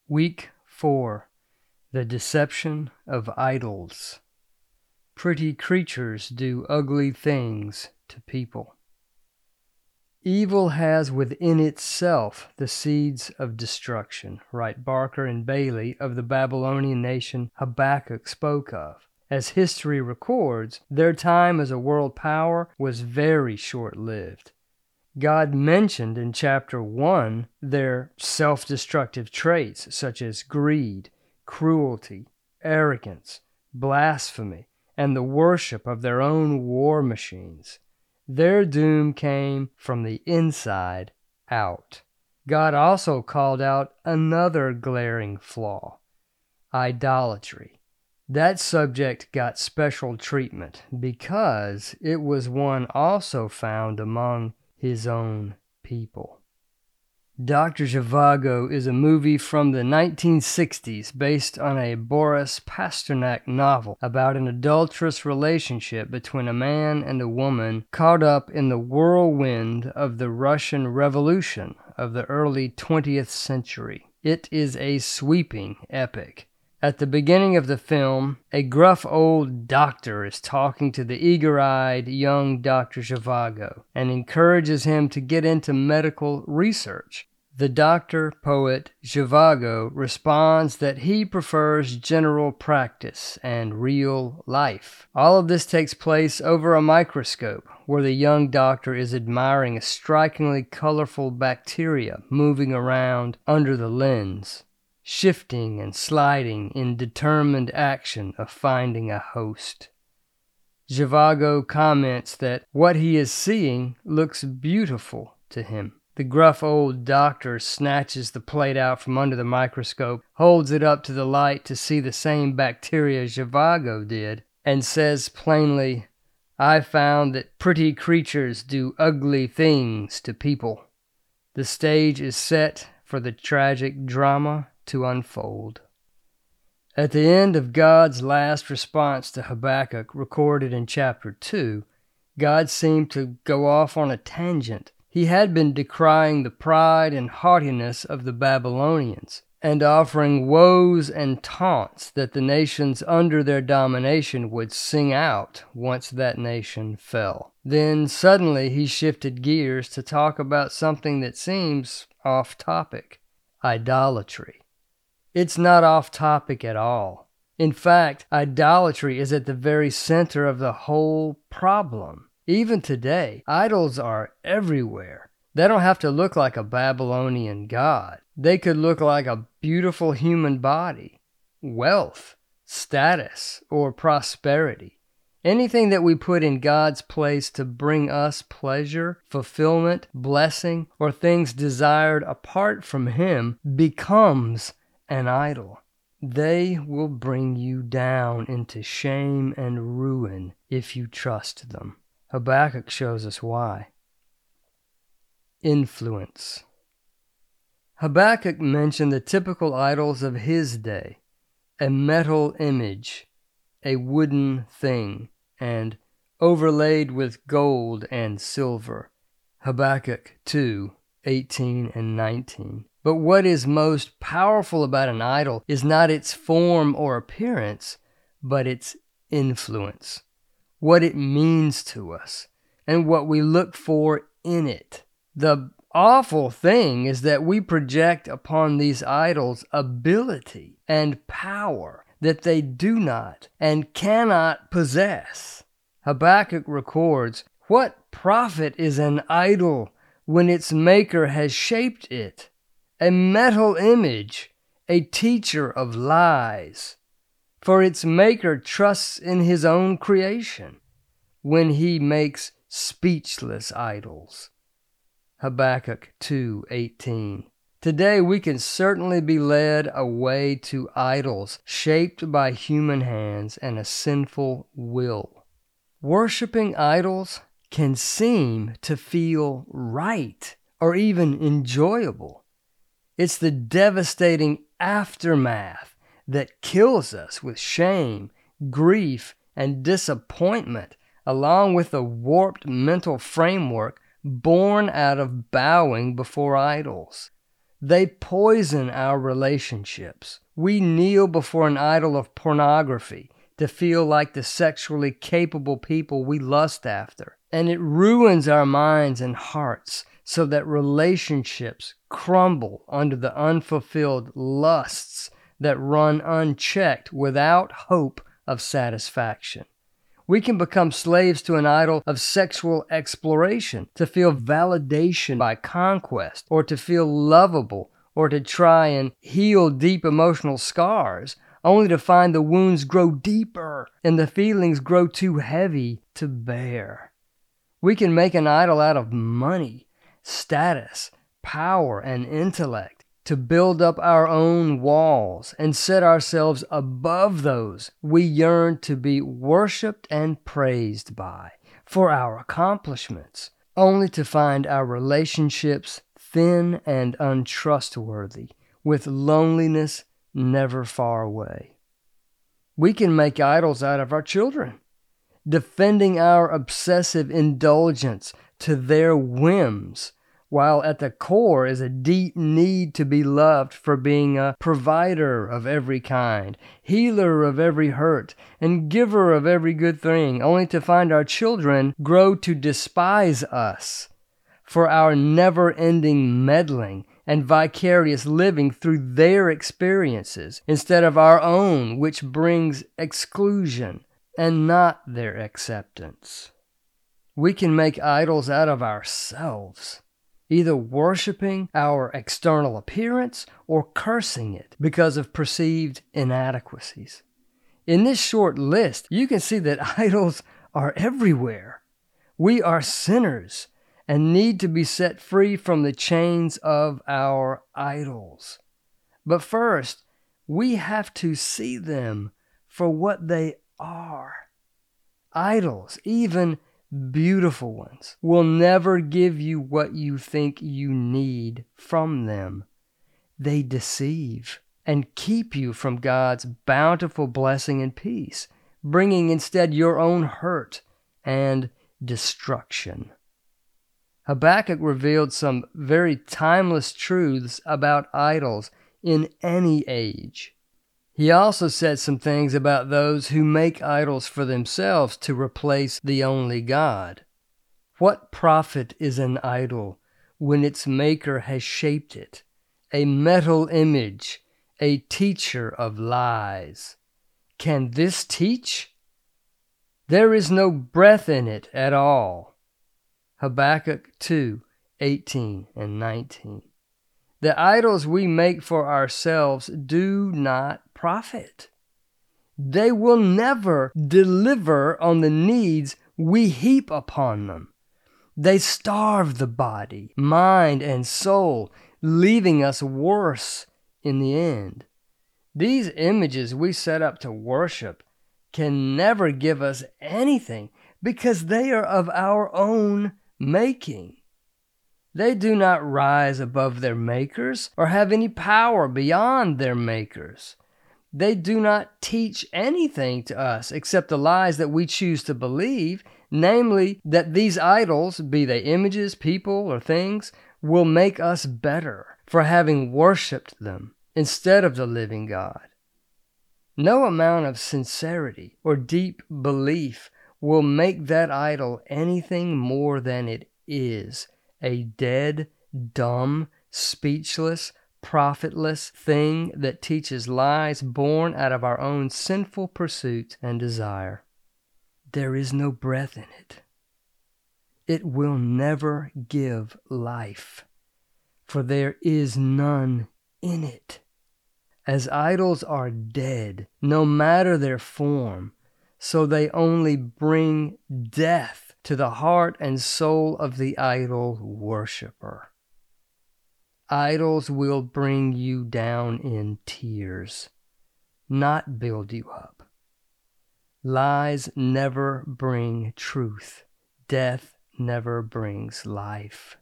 Week 4. The Deception of Idols. Pretty creatures do ugly things to people. Evil has within itself the seeds of destruction, write Barker and Bailey of the Babylonian nation Habakkuk spoke of. As history records, their time as a world power was very short-lived. God mentioned in chapter 1 their self-destructive traits such as greed, cruelty, arrogance, blasphemy, and the worship of their own war machines. Their doom came from the inside out. God also called out another glaring flaw: idolatry. That subject got special treatment because it was one also found among his own people. Dr. Zhivago is a movie from the 1960s based on a Boris Pasternak novel about an adulterous relationship between a man and a woman caught up in the whirlwind of the Russian Revolution of the early 20th century. It is a sweeping epic. At the beginning of the film, a gruff old doctor is talking to the eager-eyed young Dr. Zhivago and encourages him to get into medical research. The doctor-poet Zhivago responds that he prefers general practice and real life. All of this takes place over a microscope, where the young doctor is admiring a strikingly colorful bacteria moving around under the lens, shifting and sliding in determined action of finding a host. Zhivago comments that what he is seeing looks beautiful to him. The gruff old doctor snatches the plate out from under the microscope, holds it up to the light to see the same bacteria Zhivago did, and says plainly, "I found that pretty creatures do ugly things to people." The stage is set for the tragic drama to unfold. At the end of God's last response to Habakkuk, recorded in chapter 2, God seemed to go off on a tangent. He had been decrying the pride and haughtiness of the Babylonians, and offering woes and taunts that the nations under their domination would sing out once that nation fell. Then suddenly he shifted gears to talk about something that seems off topic: idolatry. It's not off topic at all. In fact, idolatry is at the very center of the whole problem. Even today, idols are everywhere. They don't have to look like a Babylonian god. They could look like a beautiful human body, wealth, status, or prosperity. Anything that we put in God's place to bring us pleasure, fulfillment, blessing, or things desired apart from Him becomes an idol. They will bring you down into shame and ruin if you trust them. Habakkuk shows us why. Influence. Habakkuk mentioned the typical idols of his day: a metal image, a wooden thing, and overlaid with gold and silver. Habakkuk 2:18 and 19. But what is most powerful about an idol is not its form or appearance, but its influence, what it means to us, and what we look for in it. The awful thing is that we project upon these idols ability and power that they do not and cannot possess. Habakkuk records, "What profit is an idol when its maker has shaped it? A metal image, a teacher of lies. For its maker trusts in his own creation when he makes speechless idols." Habakkuk 2:18. Today we can certainly be led away to idols shaped by human hands and a sinful will. Worshipping idols can seem to feel right or even enjoyable. It's the devastating aftermath that kills us with shame, grief, and disappointment, along with a warped mental framework born out of bowing before idols. They poison our relationships. We kneel before an idol of pornography to feel like the sexually capable people we lust after. And it ruins our minds and hearts so that relationships crumble under the unfulfilled lusts that run unchecked without hope of satisfaction. We can become slaves to an idol of sexual exploration, to feel validation by conquest, or to feel lovable, or to try and heal deep emotional scars, only to find the wounds grow deeper and the feelings grow too heavy to bear. We can make an idol out of money, status, power, and intellect, to build up our own walls and set ourselves above those we yearn to be worshiped and praised by for our accomplishments, only to find our relationships thin and untrustworthy, with loneliness never far away. We can make idols out of our children, defending our obsessive indulgence to their whims, while at the core is a deep need to be loved for being a provider of every kind, healer of every hurt, and giver of every good thing, only to find our children grow to despise us for our never-ending meddling and vicarious living through their experiences instead of our own, which brings exclusion and not their acceptance. We can make idols out of ourselves, either worshiping our external appearance or cursing it because of perceived inadequacies. In this short list, you can see that idols are everywhere. We are sinners and need to be set free from the chains of our idols. But first, we have to see them for what they are. Idols, even beautiful ones, will never give you what you think you need from them. They deceive and keep you from God's bountiful blessing and peace, bringing instead your own hurt and destruction. Habakkuk revealed some very timeless truths about idols in any age. He also said some things about those who make idols for themselves to replace the only God. What profit is an idol when its maker has shaped it? A metal image, a teacher of lies. Can this teach? There is no breath in it at all. Habakkuk 2:18 and 19. The idols we make for ourselves do not profit. They will never deliver on the needs we heap upon them. They starve the body, mind, and soul, leaving us worse in the end. These images we set up to worship can never give us anything because they are of our own making. They do not rise above their makers or have any power beyond their makers. They do not teach anything to us except the lies that we choose to believe, namely that these idols, be they images, people, or things, will make us better for having worshipped them instead of the living God. No amount of sincerity or deep belief will make that idol anything more than it is, a dead, dumb, speechless, profitless thing that teaches lies born out of our own sinful pursuit and desire. There is no breath in it. It will never give life, for there is none in it. As idols are dead, no matter their form, so they only bring death to the heart and soul of the idol worshiper. Idols will bring you down in tears, not build you up. Lies never bring truth. Death never brings life.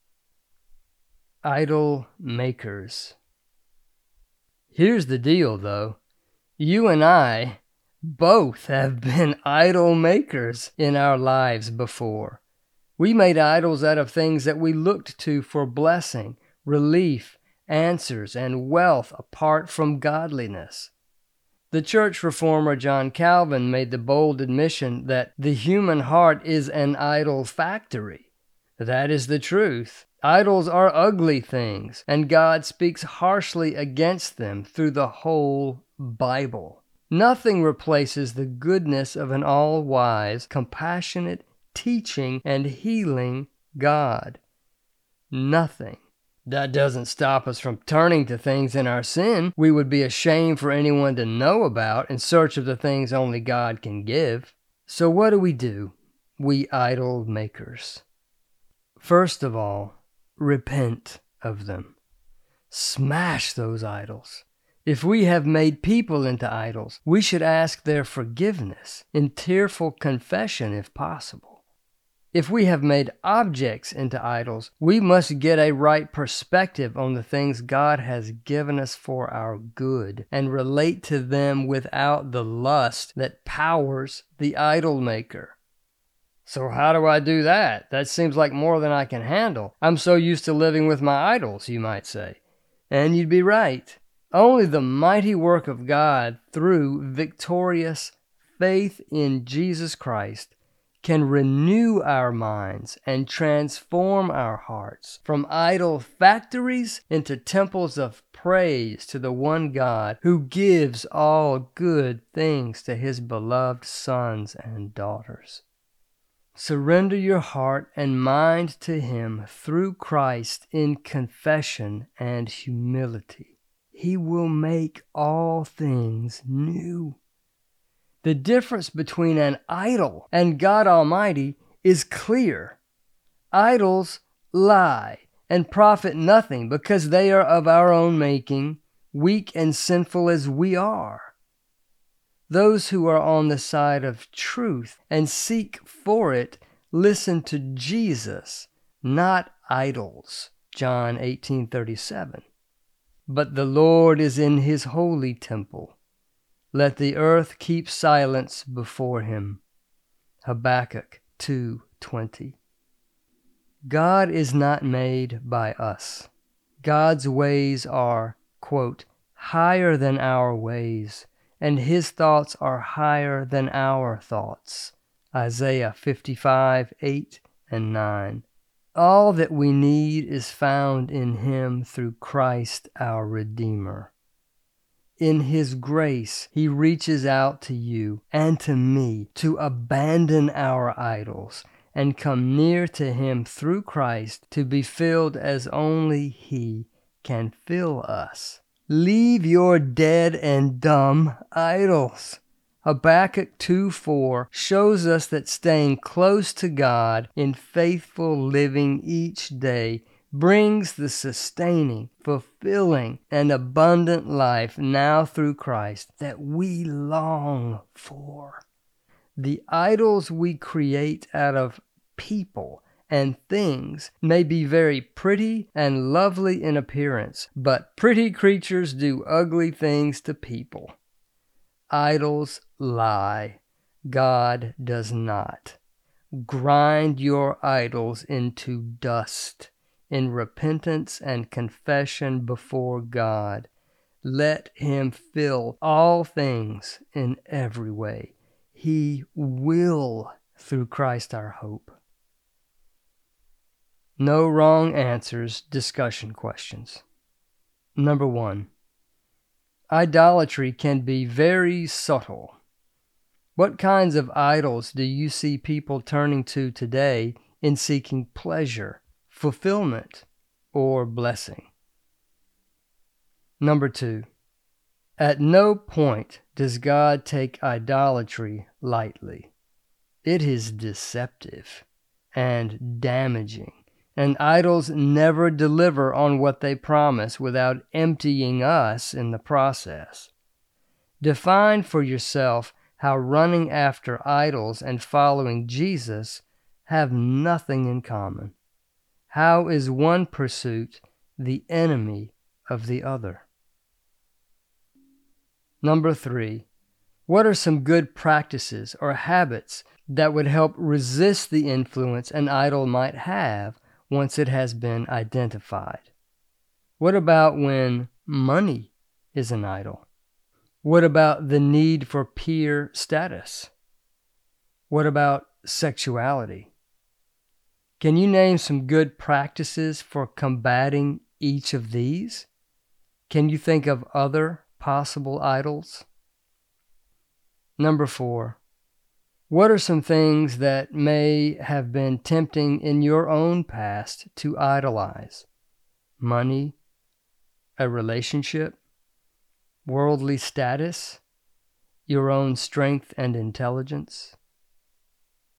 Idol makers. Here's the deal, though. You and I both have been idol makers in our lives before. We made idols out of things that we looked to for blessing, relief, answers, and wealth apart from godliness. The church reformer John Calvin made the bold admission that the human heart is an idol factory. That is the truth. Idols are ugly things, and God speaks harshly against them through the whole Bible. Nothing replaces the goodness of an all-wise, compassionate, teaching, and healing God. Nothing. That doesn't stop us from turning to things in our sin we would be ashamed for anyone to know about in search of the things only God can give. So what do? We idol makers. First of all, repent of them. Smash those idols. If we have made people into idols, we should ask their forgiveness in tearful confession if possible. If we have made objects into idols, we must get a right perspective on the things God has given us for our good and relate to them without the lust that powers the idol maker. So how do I do that? That seems like more than I can handle. I'm so used to living with my idols, you might say. And you'd be right. Only the mighty work of God through victorious faith in Jesus Christ can renew our minds and transform our hearts from idol factories into temples of praise to the one God who gives all good things to his beloved sons and daughters. Surrender your heart and mind to him through Christ in confession and humility. He will make all things new. The difference between an idol and God Almighty is clear. Idols lie and profit nothing because they are of our own making, weak and sinful as we are. Those who are on the side of truth and seek for it listen to Jesus, not idols. John 18:37. But the Lord is in his holy temple. Let the earth keep silence before him. Habakkuk 2:20. God is not made by us. God's ways are, quote, higher than our ways, and his thoughts are higher than our thoughts. Isaiah 55:8 and 9. All that we need is found in him through Christ our Redeemer. In his grace, he reaches out to you and to me to abandon our idols and come near to him through Christ to be filled as only he can fill us. Leave your dead and dumb idols. Habakkuk 2:4 shows us that staying close to God in faithful living each day brings the sustaining, fulfilling, and abundant life now through Christ that we long for. The idols we create out of people and things may be very pretty and lovely in appearance, but pretty creatures do ugly things to people. Idols lie. God does not. Grind your idols into dust in repentance and confession before God. Let him fill all things in every way. He will through Christ our hope. No wrong answers, discussion questions. Number 1. Idolatry can be very subtle. What kinds of idols do you see people turning to today in seeking pleasure, fulfillment, or blessing? Number 2. At no point does God take idolatry lightly. It is deceptive and damaging, and idols never deliver on what they promise without emptying us in the process. Define for yourself how running after idols and following Jesus have nothing in common. How is one pursuit the enemy of the other? Number 3. What are some good practices or habits that would help resist the influence an idol might have once it has been identified? What about when money is an idol? What about the need for peer status? What about sexuality? Can you name some good practices for combating each of these? Can you think of other possible idols? Number 4, what are some things that may have been tempting in your own past to idolize? Money, a relationship, worldly status, your own strength and intelligence?